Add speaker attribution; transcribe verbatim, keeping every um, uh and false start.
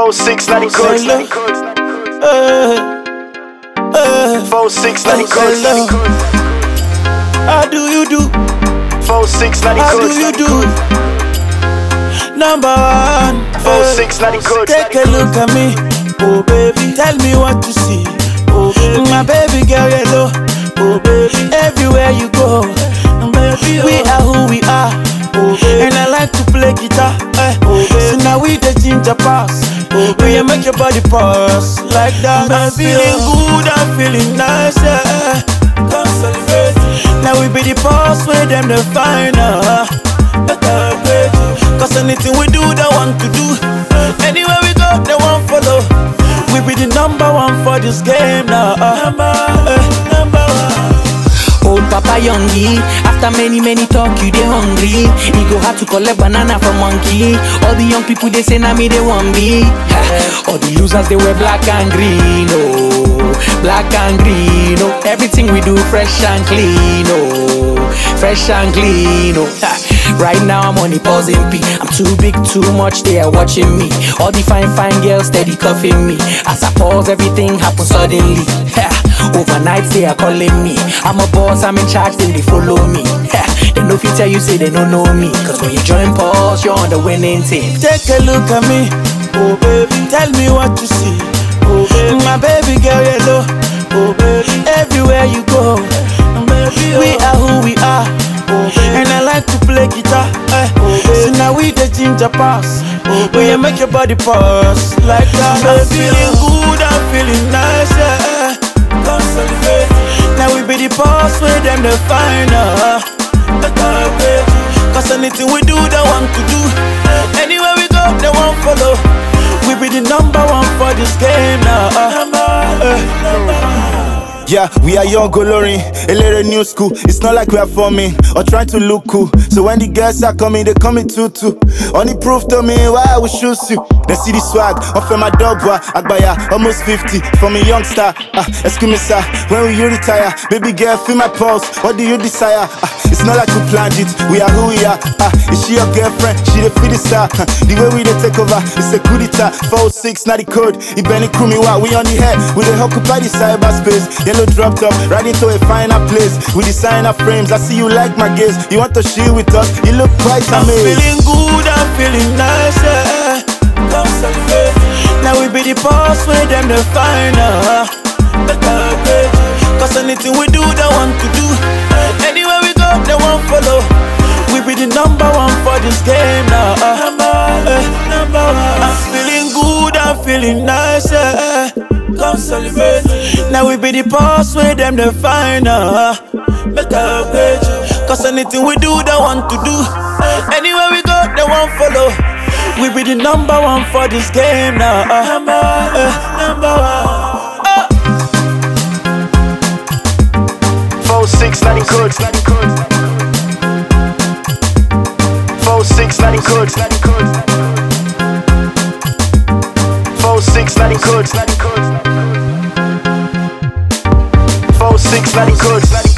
Speaker 1: Four six ninety codes. Four six ninety codes.
Speaker 2: How do you do?
Speaker 1: Four six ninety
Speaker 2: How
Speaker 1: codes.
Speaker 2: do you do? Number one.
Speaker 1: Four six ninety codes.
Speaker 2: Take a look at me, oh baby. Tell me what you see, oh baby. My baby girl yellow, oh baby. Everywhere you go, baby, we are who we are, oh baby. And I like to play guitar, eh. Oh baby. So now we the ginger pass, oh baby. We make your body pass like that. I'm feeling good, I'm feeling nice, yeah. Come celebrate. Now we be the boss where them the final. Cause anything we do, they want to do. Anywhere we go, they want follow. We be the number one for this game now. Number, uh, number one.
Speaker 3: Old Papa Youngie, after many many talk, you they hungry. You go have to collect banana from monkey. All the young people they say na me they want me. All the losers they wear black and green, oh, black and green, oh. Everything we do fresh and clean, oh, fresh and clean, oh. Right now I'm on the pausing P. I'm too big, too much, they are watching me. All the fine, fine girls steady cuffing me. As I pause, everything happens suddenly. Overnight they are calling me. I'm a boss, I'm in charge, then they follow me. They know if you tell you, say they don't know me. Cause when you join pause, you're on the winning team.
Speaker 2: Take a look at me, oh baby. Tell me what you see, oh baby. My baby girl yellow, oh baby. Everywhere you go, baby, we are who we are. And I like to play guitar, eh. So now we the ginger pass, we make your body pass like that. I'm feeling good, I'm feeling nice, yeah. Come celebrate. Now we be the boss where them the final. Cause anything we do, they want to do. Anywhere we go, they want follow. We be the number one for this game now. uh, uh.
Speaker 4: Yeah, we are young Olorin, a little new school. It's not like we are forming or trying to look cool. So when the girls are coming, they coming too too. Only proof to me why I will shoot you. They see the swag, offer my dog boy, Agbaya, almost fifty. From a youngster, ah, excuse me sir, when will you retire? Baby girl, feel my pulse, what do you desire? Ah, it's not like we planned it, we are who we are. Ah, is she your girlfriend? She the feel the star. Ah, the way we they take over, it's a coup d'etat. Four six, not the code. It Benny crew me what we on the head. We they occupy the cyberspace. Yellow dropped up, right into a finer place. We design our frames, I see you like my gaze. You want to chill with us, you look quite
Speaker 2: I'm
Speaker 4: amazing.
Speaker 2: feeling good, I'm feeling nice, yeah. Come celebrate. Now we be the boss where them the final. Cause anything we do, they want to do. Anywhere we go, they want follow. We be the number one for this game now. Number one, number one. I'm feeling good, I'm feeling nice, yeah. Come celebrate. Now we be the boss where them the final. Make a page. Cause anything we do, they want to do. Anywhere we go, they want follow. We be the number one for this game now. Number one, uh, number one. Uh.
Speaker 1: Four six ninety codes. Four six ninety codes. Four six ninety codes. Four six ninety codes.